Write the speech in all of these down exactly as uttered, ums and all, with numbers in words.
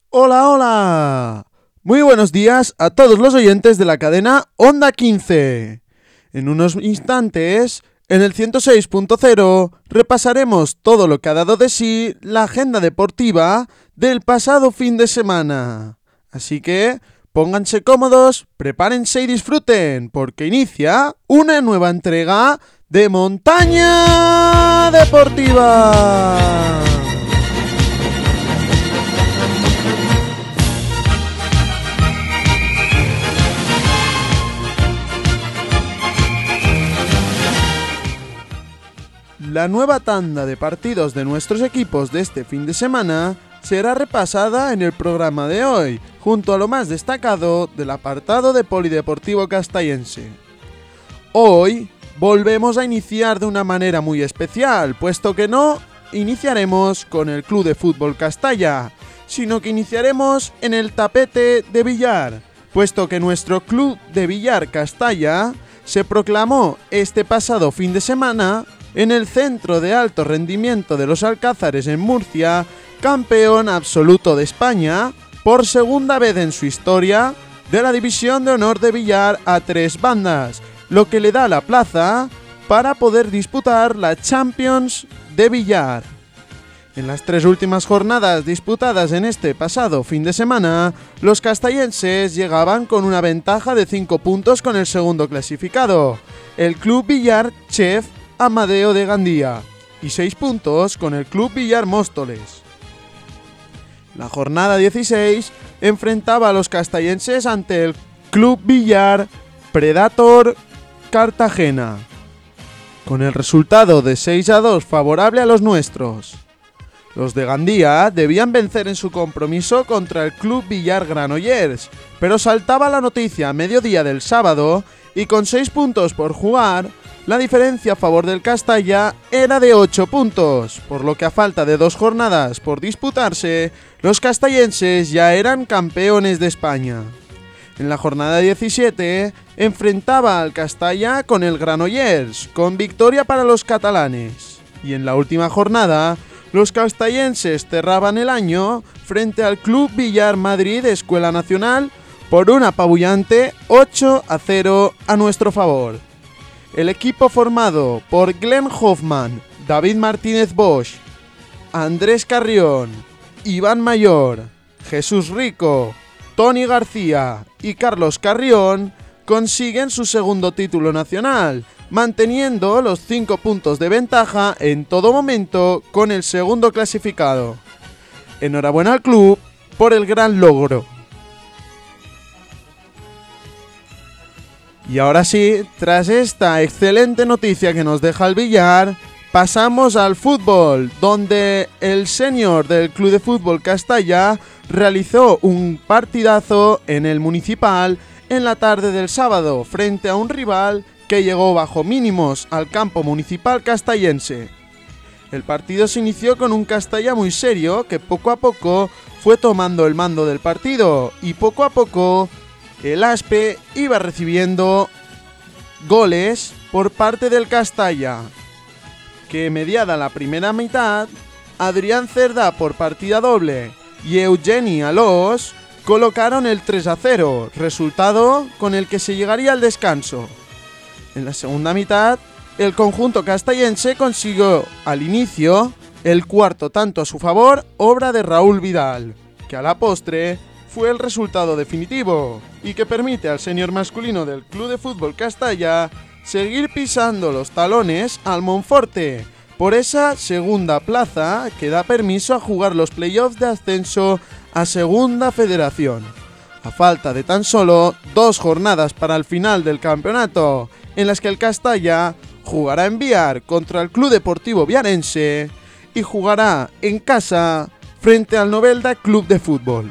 Hola, hola. Muy buenos días a todos los oyentes de la cadena Onda quince. En unos instantes, en el ciento seis punto cero, repasaremos todo lo que ha dado de sí la agenda deportiva del pasado fin de semana. Así que pónganse cómodos, prepárense y disfruten, porque inicia una nueva entrega de Montaña Deportiva. La nueva tanda de partidos de nuestros equipos de este fin de semana será repasada en el programa de hoy, junto a lo más destacado del apartado de Polideportivo Castellense. Hoy volvemos a iniciar de una manera muy especial, puesto que no iniciaremos con el Club de Fútbol Castalla, sino que iniciaremos en el tapete de billar, puesto que nuestro Club de Billar Castalla se proclamó este pasado fin de semana en el Centro de Alto Rendimiento de los Alcázares en Murcia, campeón absoluto de España por segunda vez en su historia de la División de Honor de Billar a tres bandas, lo que le da la plaza para poder disputar la Champions de Billar. En las tres últimas jornadas disputadas en este pasado fin de semana, los castellenses llegaban con una ventaja de cinco puntos con el segundo clasificado, el Club Billar Chef Amadeo de Gandía, y seis puntos con el Club Billar Móstoles. La jornada dieciséis enfrentaba a los castellenses ante el Club Billar Predator Cartagena, con el resultado de seis a dos favorable a los nuestros. Los de Gandía debían vencer en su compromiso contra el Club Billar Granollers, pero saltaba la noticia a mediodía del sábado y con seis puntos por jugar, la diferencia a favor del Castalla era de ocho puntos, por lo que a falta de dos jornadas por disputarse, los castellenses ya eran campeones de España. En la jornada diecisiete, enfrentaba al Castalla con el Granollers, con victoria para los catalanes. Y en la última jornada, los castellenses cerraban el año frente al Club Billar Madrid Escuela Nacional por un apabullante ocho a cero a nuestro favor. El equipo formado por Glenn Hoffman, David Martínez Bosch, Andrés Carrión, Iván Mayor, Jesús Rico, Tony García y Carlos Carrión consiguen su segundo título nacional, manteniendo los cinco puntos de ventaja en todo momento con el segundo clasificado. Enhorabuena al club por el gran logro. Y ahora sí, tras esta excelente noticia que nos deja el billar, pasamos al fútbol, donde el senior del Club de Fútbol Castalla realizó un partidazo en el Municipal en la tarde del sábado, frente a un rival que llegó bajo mínimos al campo municipal castellense. El partido se inició con un Castalla muy serio que poco a poco fue tomando el mando del partido y poco a poco el Aspe iba recibiendo goles por parte del Castalla, que mediada la primera mitad, Adrián Cerda por partida doble y Eugeni Alós colocaron el tres a cero, resultado con el que se llegaría al descanso. En la segunda mitad, el conjunto castellense consiguió al inicio el cuarto tanto a su favor, obra de Raúl Vidal, que a la postre fue el resultado definitivo y que permite al senior masculino del Club de Fútbol Castalla seguir pisando los talones al Monforte por esa segunda plaza que da permiso a jugar los playoffs de ascenso a Segunda Federación, a falta de tan solo dos jornadas para el final del campeonato, en las que el Castalla jugará en Biar contra el Club Deportivo Biarense y jugará en casa frente al Novelda Club de Fútbol.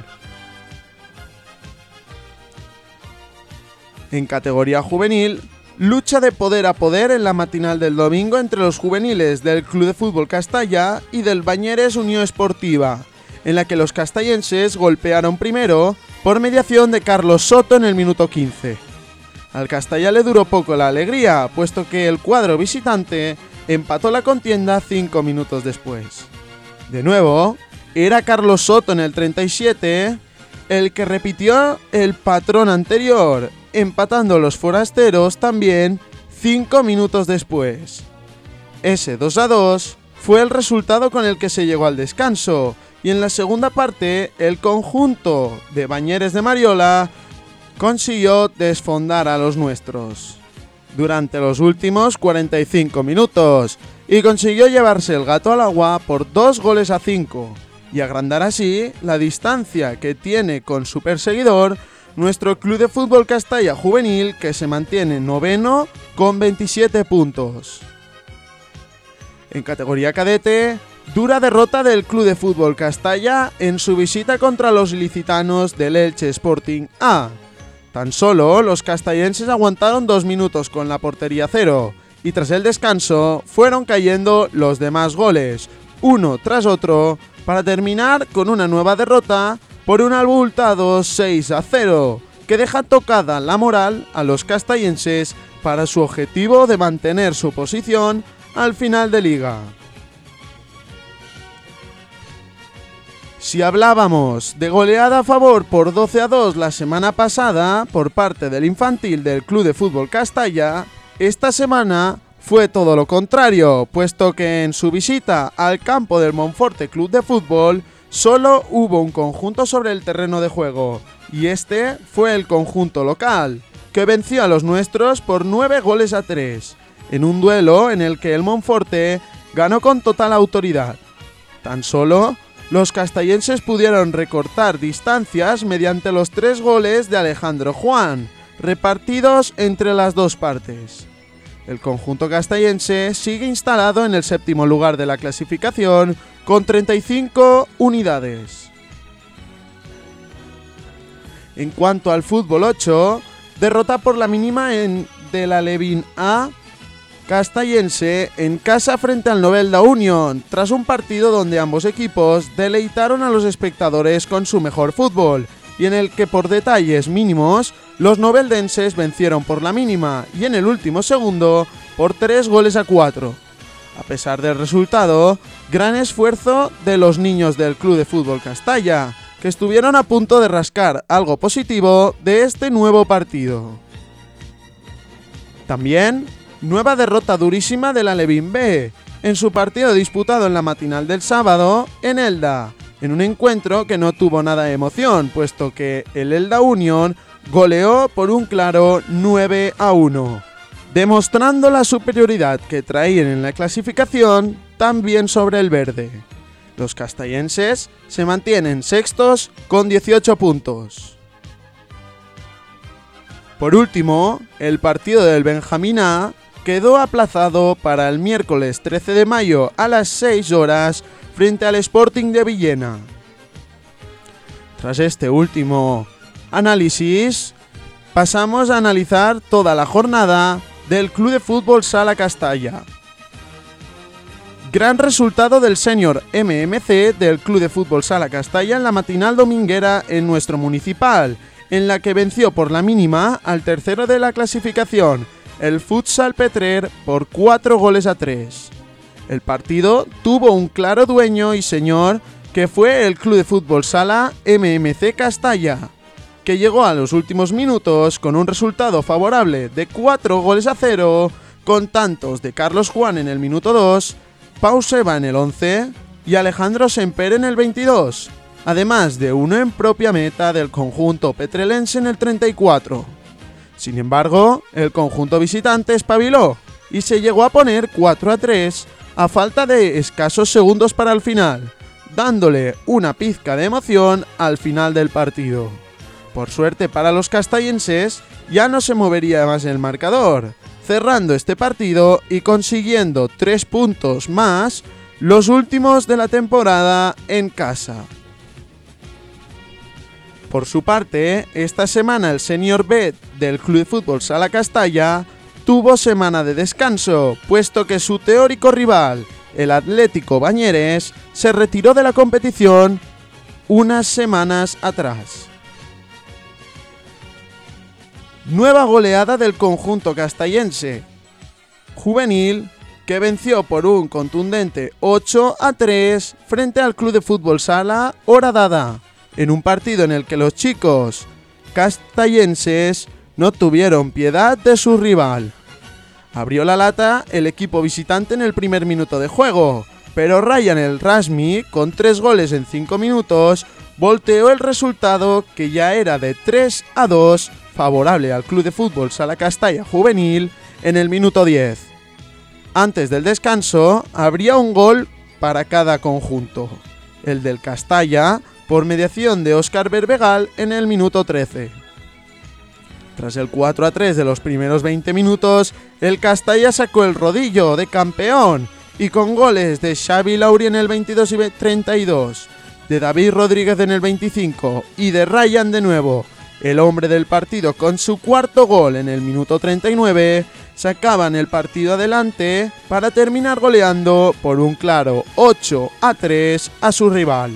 En categoría juvenil, lucha de poder a poder en la matinal del domingo entre los juveniles del Club de Fútbol Castalla y del Bañeres Unión Esportiva, en la que los castellenses golpearon primero por mediación de Carlos Soto en el minuto quince. Al Castalla le duró poco la alegría, puesto que el cuadro visitante empató la contienda cinco minutos después. De nuevo, era Carlos Soto en el treinta y siete, el que repitió el patrón anterior, empatando los forasteros también cinco minutos después. Ese dos a dos fue el resultado con el que se llegó al descanso, y en la segunda parte el conjunto de Bañeres de Mariola consiguió desfondar a los nuestros durante los últimos cuarenta y cinco minutos y consiguió llevarse el gato al agua por dos goles a cinco y agrandar así la distancia que tiene con su perseguidor nuestro Club de Fútbol Castalla Juvenil, que se mantiene noveno con veintisiete puntos. En categoría cadete, dura derrota del Club de Fútbol Castalla en su visita contra los ilicitanos del Elche Sporting A. Tan solo los castellenses aguantaron dos minutos con la portería cero y tras el descanso fueron cayendo los demás goles, uno tras otro, para terminar con una nueva derrota por un abultado seis a cero, que deja tocada la moral a los castellenses para su objetivo de mantener su posición al final de liga. Si hablábamos de goleada a favor por doce a dos la semana pasada por parte del infantil del Club de Fútbol Castalla, esta semana fue todo lo contrario, puesto que en su visita al campo del Monforte Club de Fútbol solo hubo un conjunto sobre el terreno de juego, y este fue el conjunto local, que venció a los nuestros por nueve goles a tres, en un duelo en el que el Monforte ganó con total autoridad. Tan solo los castellenses pudieron recortar distancias mediante los tres goles de Alejandro Juan, repartidos entre las dos partes. El conjunto castellense sigue instalado en el séptimo lugar de la clasificación con treinta y cinco unidades. En cuanto al fútbol ocho, derrota por la mínima en del Alevín A castellense en casa frente al Novelda Union, tras un partido donde ambos equipos deleitaron a los espectadores con su mejor fútbol, y en el que por detalles mínimos los noveldenses vencieron por la mínima y en el último segundo por tres goles a cuatro. A pesar del resultado, gran esfuerzo de los niños del Club de Fútbol Castalla, que estuvieron a punto de rascar algo positivo de este nuevo partido. También nueva derrota durísima del Alevín B, en su partido disputado en la matinal del sábado en Elda, en un encuentro que no tuvo nada de emoción, puesto que el Elda Union goleó por un claro nueve a uno, demostrando la superioridad que traían en la clasificación también sobre el verde. Los castellenses se mantienen sextos con dieciocho puntos. Por último, el partido del Benjamín A quedó aplazado para el miércoles trece de mayo a las seis horas frente al Sporting de Villena. Tras este último análisis, pasamos a analizar toda la jornada del Club de Fútbol Sala Castalla. Gran resultado del senior M M C del Club de Fútbol Sala Castalla en la matinal dominguera en nuestro municipal, en la que venció por la mínima al tercero de la clasificación, el Futsal Petrer, por cuatro goles a tres. El partido tuvo un claro dueño y señor, que fue el Club de Fútbol Sala M M C Castalla, que llegó a los últimos minutos con un resultado favorable de cuatro goles a cero, con tantos de Carlos Juan en el minuto dos, Pau Seba en el once y Alejandro Semper en el veintidós, además de uno en propia meta del conjunto petrelense en el treinta y cuatro. Sin embargo, el conjunto visitante espabiló y se llegó a poner cuatro a tres a falta de escasos segundos para el final, dándole una pizca de emoción al final del partido. Por suerte para los castellenses, ya no se movería más el marcador, cerrando este partido y consiguiendo tres puntos más, los últimos de la temporada en casa. Por su parte, esta semana el Senior B del Club de Fútbol Sala Castalla tuvo semana de descanso, puesto que su teórico rival, el Atlético Bañeres, se retiró de la competición unas semanas atrás. Nueva goleada del conjunto castellense juvenil que venció por un contundente ocho a tres frente al Club de Fútbol Sala Horadada, en un partido en el que los chicos castellenses no tuvieron piedad de su rival. Abrió la lata el equipo visitante en el primer minuto de juego, pero Ryan El Rasmi, con tres goles en cinco minutos, volteó el resultado, que ya era de tres a dos, favorable al Club de Fútbol Sala Castalla Juvenil, en el minuto diez. Antes del descanso, habría un gol para cada conjunto. El del Castalla, por mediación de Óscar Berbegal, en el minuto trece. Tras el cuatro a tres de los primeros veinte minutos, el Castalla sacó el rodillo de campeón, y con goles de Xavi Lauri en el veintidós y treinta y dos, de David Rodríguez en el veinticinco y de Ryan de nuevo, el hombre del partido con su cuarto gol en el minuto treinta y nueve, sacaban el partido adelante para terminar goleando por un claro ocho a tres a su rival.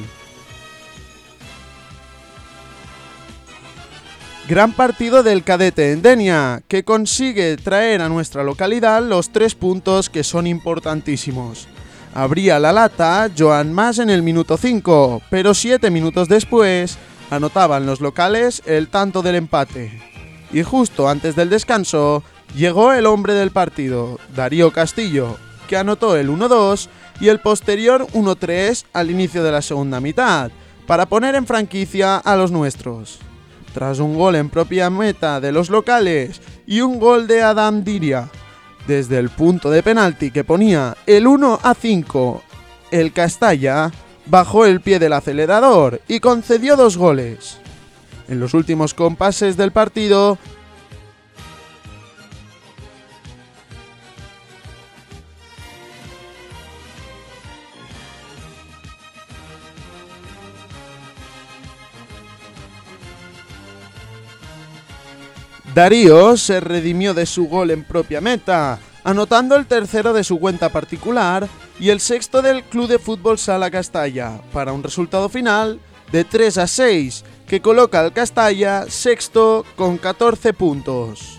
Gran partido del cadete en Denia, que consigue traer a nuestra localidad los tres puntos que son importantísimos. Abría la lata Joan Mas en el minuto cinco, pero siete minutos después anotaban los locales el tanto del empate. Y justo antes del descanso llegó el hombre del partido, Darío Castillo, que anotó el uno dos y el posterior uno tres al inicio de la segunda mitad, para poner en franquicia a los nuestros. Tras un gol en propia meta de los locales y un gol de Adam Diria desde el punto de penalti que ponía el uno a cinco, el Castalla bajó el pie del acelerador y concedió dos goles. En los últimos compases del partido, Darío se redimió de su gol en propia meta, anotando el tercero de su cuenta particular y el sexto del Club de Fútbol Sala Castalla, para un resultado final de tres a seis, que coloca al Castalla sexto con catorce puntos.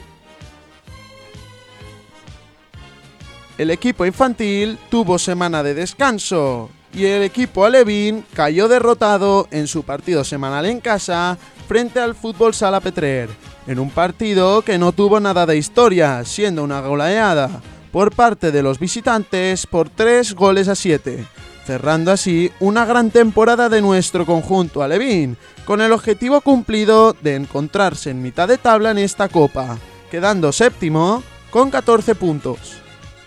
El equipo infantil tuvo semana de descanso y el equipo alevín cayó derrotado en su partido semanal en casa frente al Fútbol Sala Petrer, en un partido que no tuvo nada de historia, siendo una goleada por parte de los visitantes por tres goles a siete, cerrando así una gran temporada de nuestro conjunto alevín, con el objetivo cumplido de encontrarse en mitad de tabla en esta copa, quedando séptimo con catorce puntos.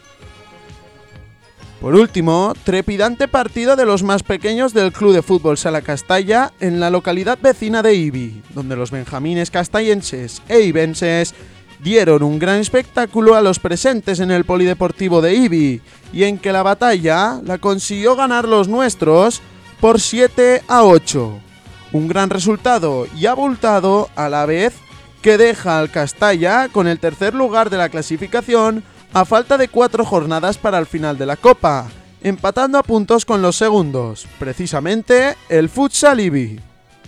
Por último, trepidante partido de los más pequeños del Club de Fútbol Sala Castalla en la localidad vecina de Ibi, donde los benjamines castellenses e ibenses dieron un gran espectáculo a los presentes en el polideportivo de Ibi, y en que la batalla la consiguió ganar los nuestros por siete a ocho. Un gran resultado y abultado a la vez, que deja al Castalla con el tercer lugar de la clasificación a falta de cuatro jornadas para el final de la Copa, empatando a puntos con los segundos, precisamente el Futsal Ibi.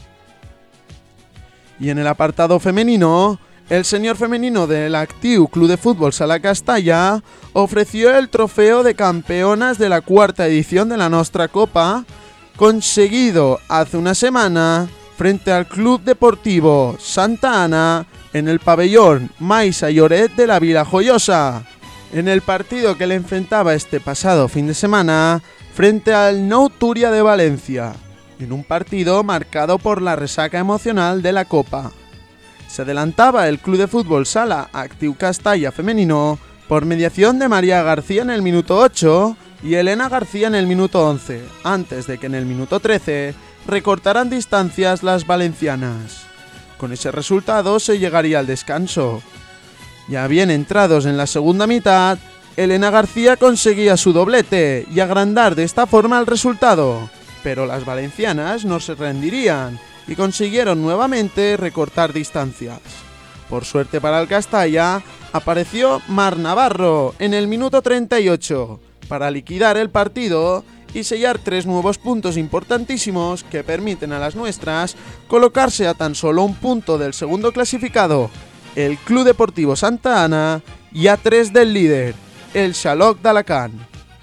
Y en el apartado femenino, el senior femenino del Actiu Club de Fútbol Sala Castalla ofreció el trofeo de campeonas de la cuarta edición de la Nostra Copa, conseguido hace una semana frente al Club Deportivo Santa Ana en el pabellón Maisa Lloret de la Vila Joiosa, en el partido que le enfrentaba este pasado fin de semana frente al Nou Túria de Valencia, en un partido marcado por la resaca emocional de la Copa. Se adelantaba el Club de Fútbol Sala Actiu Castalla femenino por mediación de María García en el minuto ocho y Elena García en el minuto once, antes de que en el minuto trece recortaran distancias las valencianas. Con ese resultado se llegaría al descanso. Ya bien entrados en la segunda mitad, Elena García conseguía su doblete y agrandar de esta forma el resultado, pero las valencianas no se rendirían y consiguieron nuevamente recortar distancias. Por suerte para el Castalla, apareció Mar Navarro en el minuto treinta y ocho para liquidar el partido y sellar tres nuevos puntos importantísimos que permiten a las nuestras colocarse a tan solo un punto del segundo clasificado, el Club Deportivo Santa Ana, y a tres del líder, el Xaloc d'Alacant.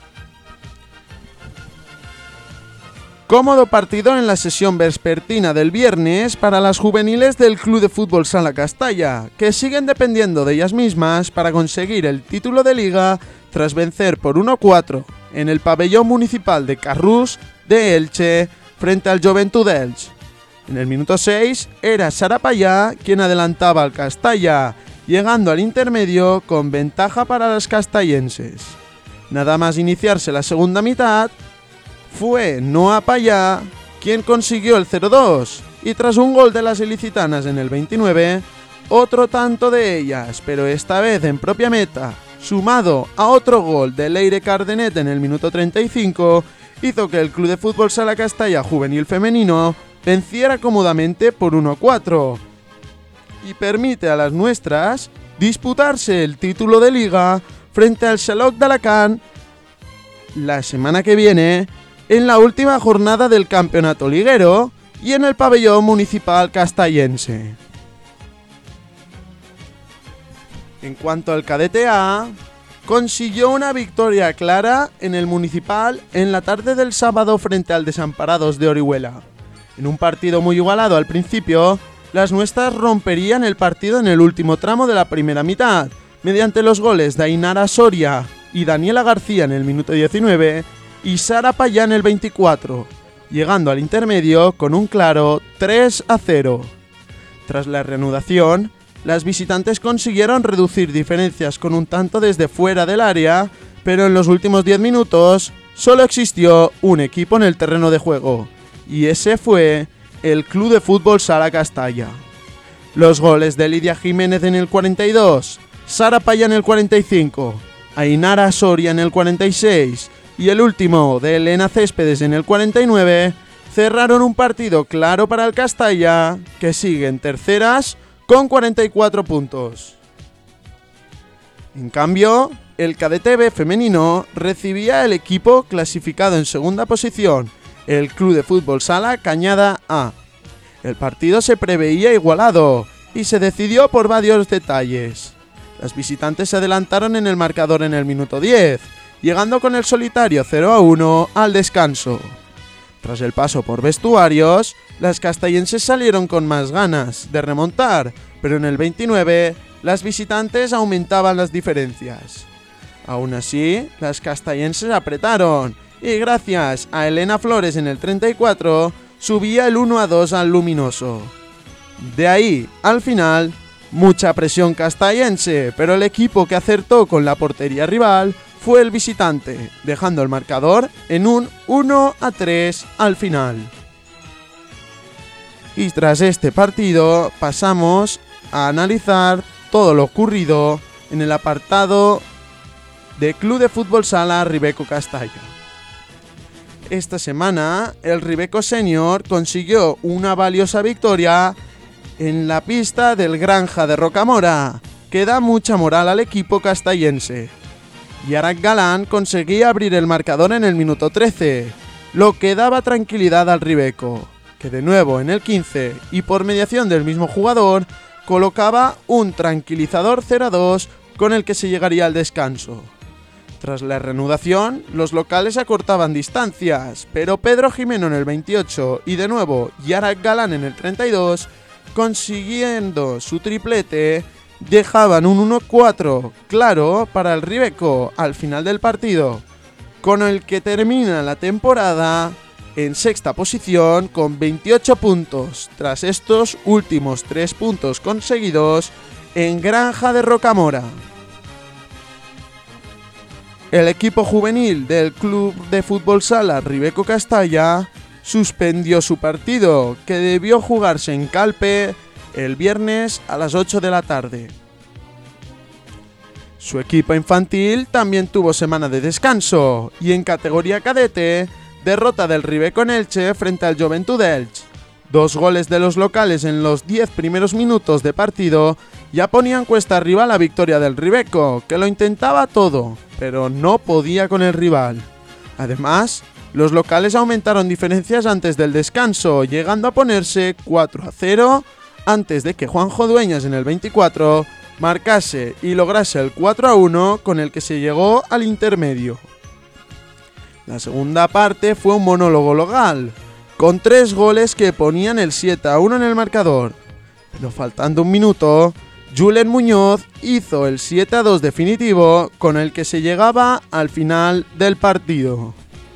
Cómodo partido en la sesión vespertina del viernes para las juveniles del Club de Fútbol Sala Castalla, que siguen dependiendo de ellas mismas para conseguir el título de liga tras vencer por uno a cuatro en el pabellón municipal de Carrús de Elche frente al Joventut d'Elx. En el minuto seis era Sara Payá quien adelantaba al Castalla, llegando al intermedio con ventaja para las castellenses. Nada más iniciarse la segunda mitad, fue Noa Payá quien consiguió el cero dos y tras un gol de las ilicitanas en el veintinueve, otro tanto de ellas, pero esta vez en propia meta, sumado a otro gol de Leire Cardenet en el minuto treinta y cinco, hizo que el Club de Fútbol Sala Castalla Juvenil Femenino venciera cómodamente por uno a cuatro y permite a las nuestras disputarse el título de liga frente al Xaloc d'Alacant la semana que viene en la última jornada del campeonato liguero y en el pabellón municipal castellense. En cuanto al cadete A, consiguió una victoria clara en el municipal en la tarde del sábado frente al Desamparados de Orihuela. En un partido muy igualado al principio, las nuestras romperían el partido en el último tramo de la primera mitad, mediante los goles de Ainara Soria y Daniela García en el minuto diecinueve y Sara Payá en el veinticuatro, llegando al intermedio con un claro tres a cero. Tras la reanudación, las visitantes consiguieron reducir diferencias con un tanto desde fuera del área, pero en los últimos diez minutos solo existió un equipo en el terreno de juego, y ese fue el Club de Fútbol Sala Castalla. Los goles de Lidia Jiménez en el cuarenta y dos, Sara Payá en el cuarenta y cinco, Ainara Soria en el cuarenta y seis y el último de Elena Céspedes en el cuarenta y nueve cerraron un partido claro para el Castalla, que sigue en terceras con cuarenta y cuatro puntos. En cambio, el cadete B femenino recibía el equipo clasificado en segunda posición, el Club de Fútbol Sala Cañada A. El partido se preveía igualado y se decidió por varios detalles. Las visitantes se adelantaron en el marcador en el minuto diez, llegando con el solitario cero a uno al descanso. Tras el paso por vestuarios, las castellenses salieron con más ganas de remontar, pero en el veintinueve las visitantes aumentaban las diferencias. Aún así, las castellenses apretaron y gracias a Elena Flores en el treinta y cuatro subía el uno a dos al Luminoso. De ahí, al final, mucha presión castellense, pero el equipo que acertó con la portería rival fue el visitante, dejando el marcador en un uno a tres al final. Y tras este partido pasamos a analizar todo lo ocurrido en el apartado de Club de Fútbol Sala Ribeco Castalla. Esta semana el Ribeco Senior consiguió una valiosa victoria en la pista del Granja de Rocamora, que da mucha moral al equipo castellense. Yarac Galán conseguía abrir el marcador en el minuto trece, lo que daba tranquilidad al Ribeco, que de nuevo en el quince y por mediación del mismo jugador colocaba un tranquilizador cero a dos con el que se llegaría al descanso. Tras la reanudación, los locales acortaban distancias, pero Pedro Jimeno en el veintiocho y de nuevo Yarac Galán en el treinta y dos, consiguiendo su triplete, dejaban un uno a cuatro claro para el Ribeco al final del partido, con el que termina la temporada en sexta posición con veintiocho puntos, tras estos últimos tres puntos conseguidos en Granja de Rocamora. El equipo juvenil del Club de Fútbol Sala Ribeco Castalla suspendió su partido, que debió jugarse en Calpe el viernes a las ocho de la tarde. Su equipo infantil también tuvo semana de descanso y en categoría cadete, derrota del Ribeco en Elche frente al Joventut d'Elx. Dos goles de los locales en los diez primeros minutos de partido ya ponían cuesta arriba la victoria del Ribeco, que lo intentaba todo, pero no podía con el rival. Además, los locales aumentaron diferencias antes del descanso, llegando a ponerse cuatro a cero, antes de que Juanjo Dueñas en el veinticuatro marcase y lograse el cuatro a uno con el que se llegó al intermedio. La segunda parte fue un monólogo local, con tres goles que ponían el siete a uno en el marcador. Pero faltando un minuto, Julen Muñoz hizo el siete a dos definitivo con el que se llegaba al final del partido.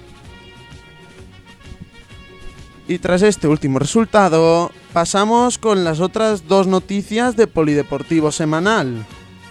Y tras este último resultado, pasamos con las otras dos noticias de Polideportivo Semanal.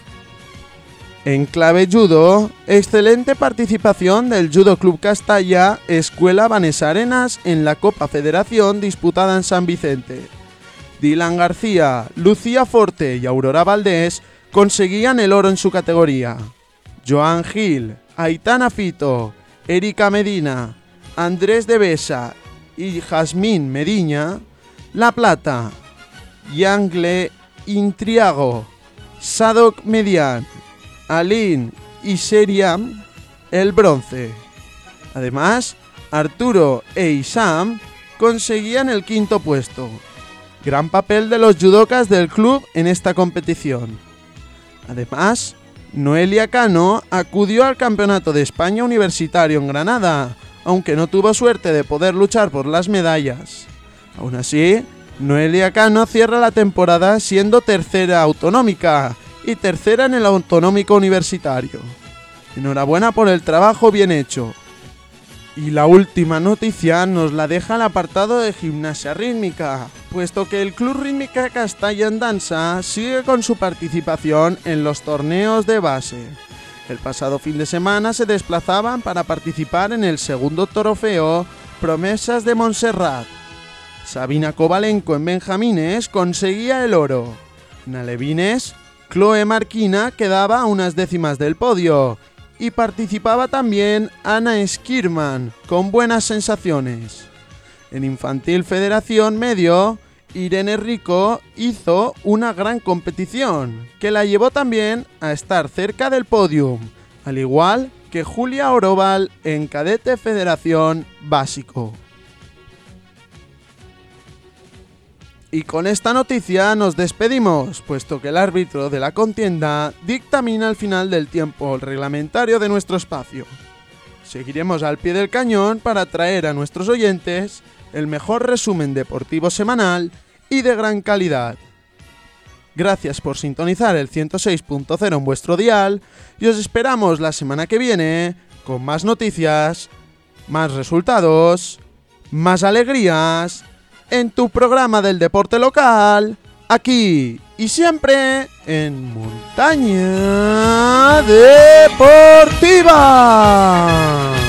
En clave judo, excelente participación del Judo Club Castalla Escuela Vanessa Arenas en la Copa Federación disputada en San Vicente. Dylan García, Lucía Forte y Aurora Valdés conseguían el oro en su categoría. Joan Gil, Aitana Fito, Erika Medina, Andrés de Besa y Jazmín Mediña, la plata. Yangle Intriago, Sadok Median, Aline y Seriam, el bronce. Además, Arturo e Isam conseguían el quinto puesto. Gran papel de los judocas del club en esta competición. Además, Noelia Cano acudió al Campeonato de España Universitario en Granada, aunque no tuvo suerte de poder luchar por las medallas. Aún así, Noelia Cano cierra la temporada siendo tercera autonómica y tercera en el autonómico universitario. Enhorabuena por el trabajo bien hecho. Y la última noticia nos la deja el apartado de gimnasia rítmica, puesto que el Club Rítmica Castalla en Dansa sigue con su participación en los torneos de base. El pasado fin de semana se desplazaban para participar en el segundo trofeo Promesas de Montserrat. Sabina Kovalenko en benjamines conseguía el oro. En alevines, Chloe Marquina quedaba a unas décimas del podio. Y participaba también Ana Skirman, con buenas sensaciones. En Infantil Federación Medio, Irene Rico hizo una gran competición, que la llevó también a estar cerca del podium, al igual que Julia Oroval en Cadete Federación Básico. Y con esta noticia nos despedimos, puesto que el árbitro de la contienda dictamina el final del tiempo reglamentario de nuestro espacio. Seguiremos al pie del cañón para traer a nuestros oyentes el mejor resumen deportivo semanal y de gran calidad. Gracias por sintonizar el ciento seis punto cero en vuestro dial y os esperamos la semana que viene con más noticias, más resultados, más alegrías en tu programa del deporte local, aquí y siempre en Montaña Deportiva.